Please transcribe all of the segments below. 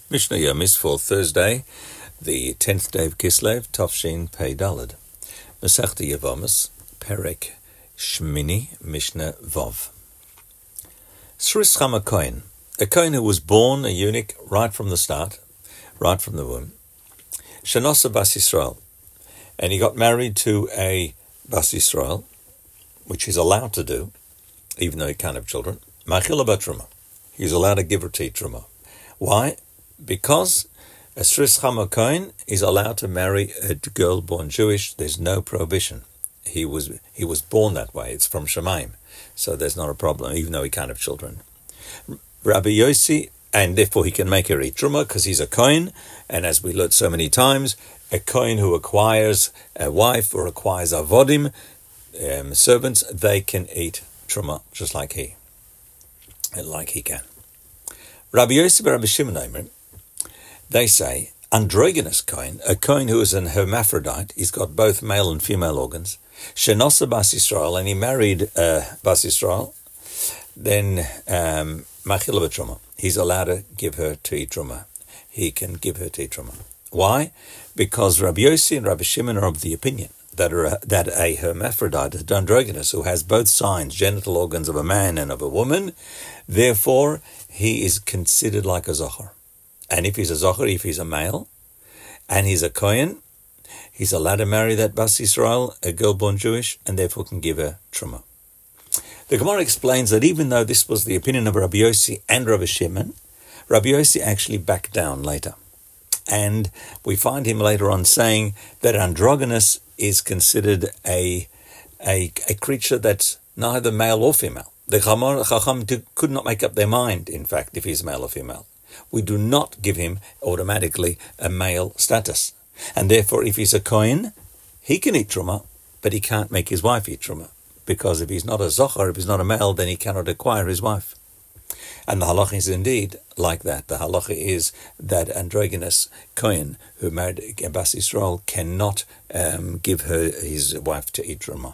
Mishnah Yomis for Thursday, the 10th day of Kislev, Tafshin Pei Daled. Masechta Yevomis, Perek Shmini, Mishnah Vov. Sris Chama Kohen, a Kohen who was born a eunuch right from the start, right from the womb. Shenosa Bas Yisrael, and he got married to a Bas Yisrael, which he's allowed to do, even though he can't have children. Machila Bat Truma, he's allowed to give her to Truma. Why? Because a Sris Chama Kohen is allowed to marry a girl born Jewish. There's no prohibition. He was born that way. It's from Shemaim, so there's not a problem, even though he can't have children. Rabbi Yossi, and therefore he can make her eat Truma because he's a Kohen, and as we learned so many times, a Kohen who acquires a wife or acquires avodim, servants, they can eat Truma just like he can. Rabbi Yossi and Rabbi Shimon, they say, androgynous Kohen, a Kohen who is an hermaphrodite, he's got both male and female organs, Shenosa Bas Yisrael, and he married Bas Yisrael, then Machila B'Truma, he's allowed to give her to eat Truma. He can give her to eat Truma. Why? Because Rabbi Yossi and Rabbi Shimon are of the opinion that a hermaphrodite, an androgynous, who has both signs, genital organs of a man and of a woman, therefore he is considered like a zohar. And if he's a zohar, if he's a male, and he's a Kohen, he's allowed to marry that Bas Yisrael, a girl born Jewish, and therefore can give her Truma. The Gemara explains that even though this was the opinion of Rabbi Yossi and Rabbi Shimon, Rabbi Yossi actually backed down later. And we find him later on saying that androgynous is considered a creature that's neither male or female. The Chacham could not make up their mind, in fact, if he's male or female. We do not give him automatically a male status. And therefore, if he's a Kohen, he can eat Truma, but he can't make his wife eat Truma. Because if he's not a Zohar, if he's not a male, then he cannot acquire his wife. And the halacha is indeed like that. The halacha is that androgynous Kohen who married Bas Yisrael cannot give his wife to eat Truma.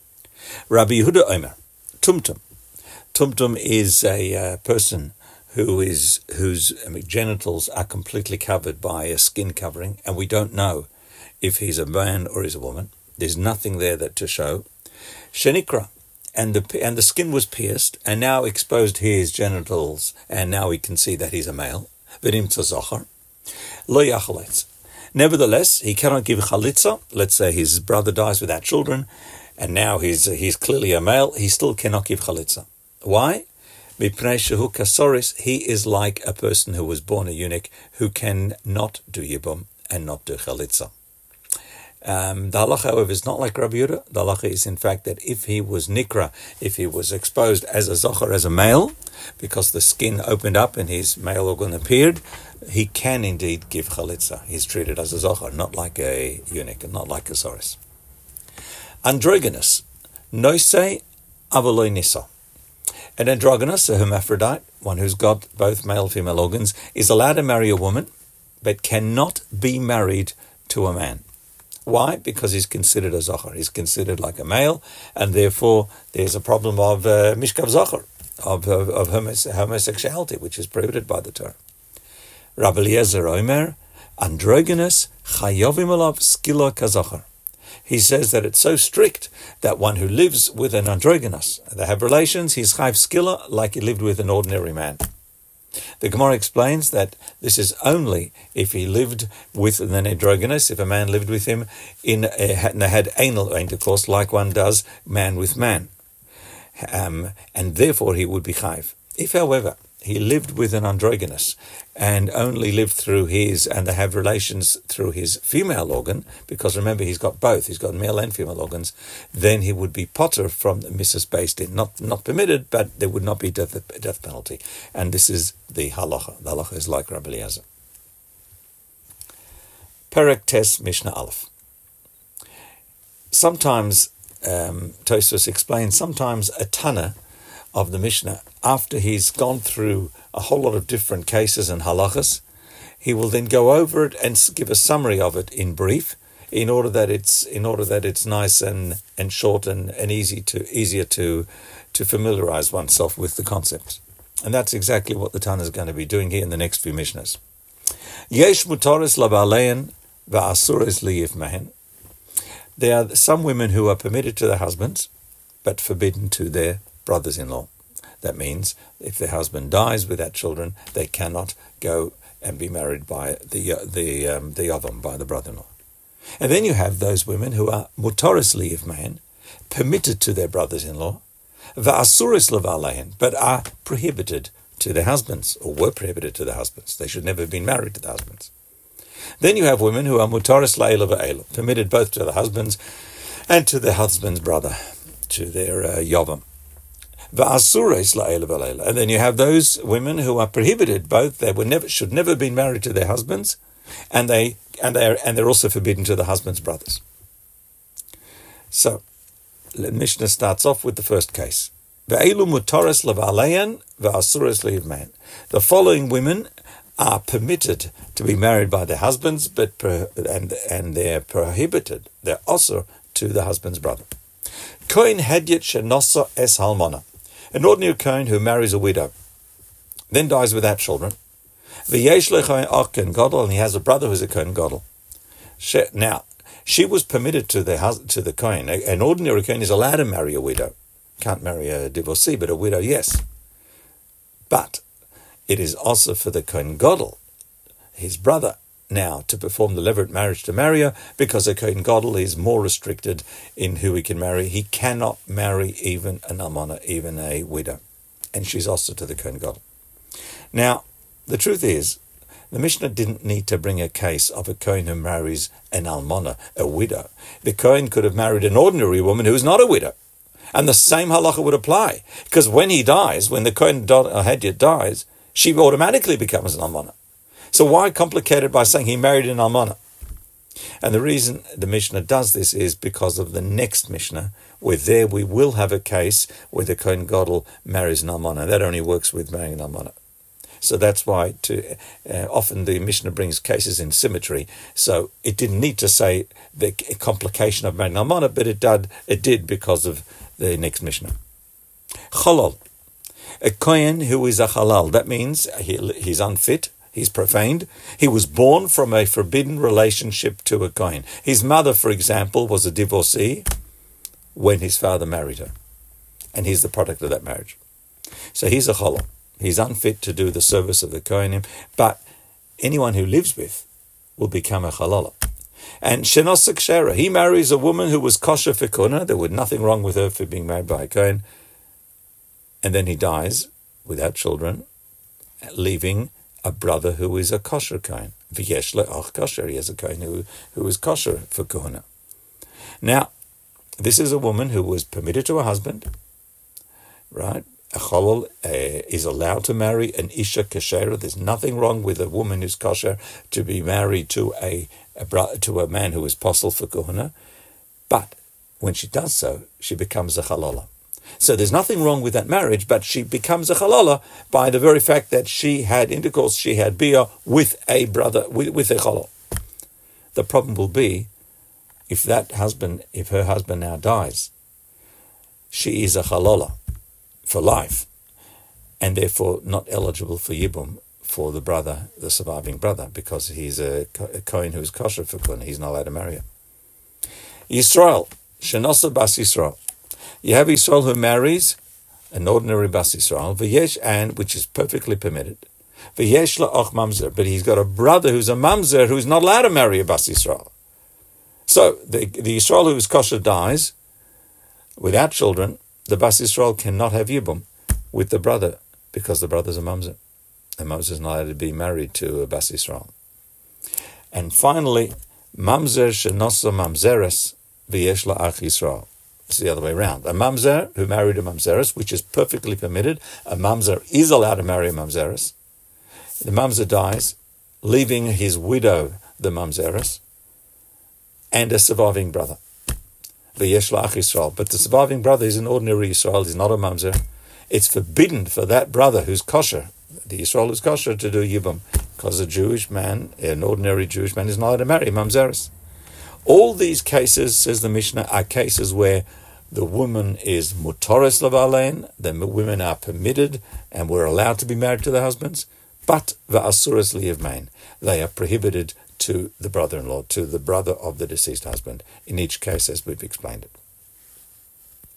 Rabbi Yehuda Omer, Tumtum. Tumtum is a person whose genitals are completely covered by a skin covering, and we don't know if he's a man or he's a woman. There's nothing there to show. Shenikra, and the skin was pierced, and now exposed his genitals, and now we can see that he's a male. V'nim tzachar, lo yachalitz. Nevertheless, he cannot give chalitza. Let's say his brother dies without children, and now he's clearly a male. He still cannot give chalitza. Why? Mipnei shehu kasoris, he is like a person who was born a eunuch who can not do yibum and not do chalitza. The halacha, however, is not like Rabbi Yehuda. The halacha is, in fact, that if he was nikra, if he was exposed as a zohar, as a male, because the skin opened up and his male organ appeared, he can indeed give chalitza. He's treated as a zohar, not like a eunuch, and not like a soris. Androgynous, noisei avoloi nisa. An androgynous, a hermaphrodite, one who's got both male and female organs, is allowed to marry a woman, but cannot be married to a man. Why? Because he's considered a zohar. He's considered like a male, and therefore there's a problem of mishkav zohar, of homosexuality, which is prohibited by the Torah. Rabbi Eliezer Omer, androgynous chayovim alav skila kazohar. He says that it's so strict that one who lives with an androgynous, they have relations, he's chayv skila like he lived with an ordinary man. The Gemara explains that this is only if he lived with an androgynous, if a man lived with him and had anal intercourse like one does man with man. And therefore he would be chayv. If, however, he lived with an androgynous and only lived through and they have relations through his female organ, because remember he's got both, he's got male and female organs, then he would be potter from the Mrs. Beis Din. Not permitted, but there would not be death penalty. And this is the halacha. The halacha is like Rabbi Eliezer. Perek Tes Mishnah Aleph. Sometimes, Tosfos explains, sometimes a Tana of the Mishnah, after he's gone through a whole lot of different cases and halachas, he will then go over it and give a summary of it in brief, in order that it's nice and short and easier to familiarize oneself with the concepts. And that's exactly what the Tana is going to be doing here in the next few Mishnahs. Yesh mutaris labalein va'asuris liyif mehen. There are some women who are permitted to their husbands, but forbidden to their brothers-in-law. That means if their husband dies without children, they cannot go and be married by the Yavam, by the brother-in-law. And then you have those women who are mutaris liyif mehen, permitted to their brothers-in-law, va'asuris lavalein, but are prohibited to their husbands, or were prohibited to their husbands. They should never have been married to the husbands. Then you have women who are mutaris la'ela va'ela, permitted both to the husbands and to their husband's brother, to their Yavam. Va'asuris la'ela va'ela. And then you have those women who are prohibited both, should never have been married to their husbands, and they're also forbidden to the husband's brothers. So, the Mishnah starts off with the first case. The following women are permitted to be married by their husbands, and they're prohibited. They're also to the husband's brother. Kohen hedyet shenosa es halmona, an ordinary kohen who marries a widow, then dies without children. V'yesh lechohen ach kohen gadol, and he has a brother who's a kohen gadol. Now, she was permitted to the kohen. An ordinary kohen is allowed to marry a widow. Can't marry a divorcee, but a widow, yes. But it is also for the kohen gadol, his brother, now to perform the levirate marriage to marry her, because a kohen gadol is more restricted in who he can marry. He cannot marry even an almana, even a widow, and she's also to the kohen gadol. Now, the truth is, the Mishnah didn't need to bring a case of a kohen who marries an almana, a widow. The kohen could have married an ordinary woman who is not a widow, and the same halacha would apply, because when he dies, when the kohen hedyet dies, she automatically becomes an almana. So why complicate it by saying he married an almana? And the reason the Mishnah does this is because of the next Mishnah, where there we will have a case where the kohen gadol marries an almana. That only works with marrying an almana. So that's why often the Mishnah brings cases in symmetry. So it didn't need to say the complication of marrying an almana, but it did because of the next Mishnah. Chalal. A kohen who is a halal, that means he's unfit, he's profaned. He was born from a forbidden relationship to a kohen. His mother, for example, was a divorcee when his father married her. And he's the product of that marriage. So he's a halal. He's unfit to do the service of the kohenim, but anyone who lives with will become a halala. And shenos kshera, he marries a woman who was kosher for kuna. There was nothing wrong with her for being married by a kohen. And then he dies without children, leaving a brother who is a kosher kohen. V'yesh le'ach kosher, he has a kohen who is kosher for kuna. Now, this is a woman who was permitted to a husband, right? A cholol is allowed to marry an isha kashera. There's nothing wrong with a woman who's kosher to be married to a man who is posel for kohuna. But when she does so, she becomes a chalola. So there's nothing wrong with that marriage, but she becomes a chalola by the very fact that she had intercourse, she had bia with a brother, with a cholol. The problem will be if her husband now dies, she is a chalola for life, and therefore not eligible for yibum for the brother, the surviving brother, because he's a kohen who is kosher for kohen. He's not allowed to marry her. Yisrael, shenosa bas Yisrael. You have Yisrael who marries an ordinary bas Yisrael, v'yesh, and which is perfectly permitted. V'yesh la'ach mamzer, but he's got a brother who's a mamzer who's not allowed to marry a bas Yisrael. So the Yisrael who is kosher dies without children. The bas Yisrael cannot have yibum with the brother because the brother's a mamzer. And mamzer is not allowed to be married to a bas Yisrael. And finally, mamzer shenosa mamzeres v'yesh la'ach Yisrael. It's the other way around. A mamzer who married a mamzeres, which is perfectly permitted. A mamzer is allowed to marry a mamzeres. The mamzer dies, leaving his widow the mamzeres and a surviving brother. V'yesh la'ach Yisrael. But the surviving brother is an ordinary Yisrael, he's not a mamzer. It's forbidden for that brother who's kosher, the Yisrael who's kosher, to do yibum, because a Jewish man, an ordinary Jewish man, is not allowed to marry mamzeres. All these cases, says the Mishnah, are cases where the woman is mutaris lavalein, the women are permitted and were allowed to be married to their husbands, But va'asuras liyavmain, they are prohibited to the brother-in-law, to the brother of the deceased husband, in each case as we've explained it.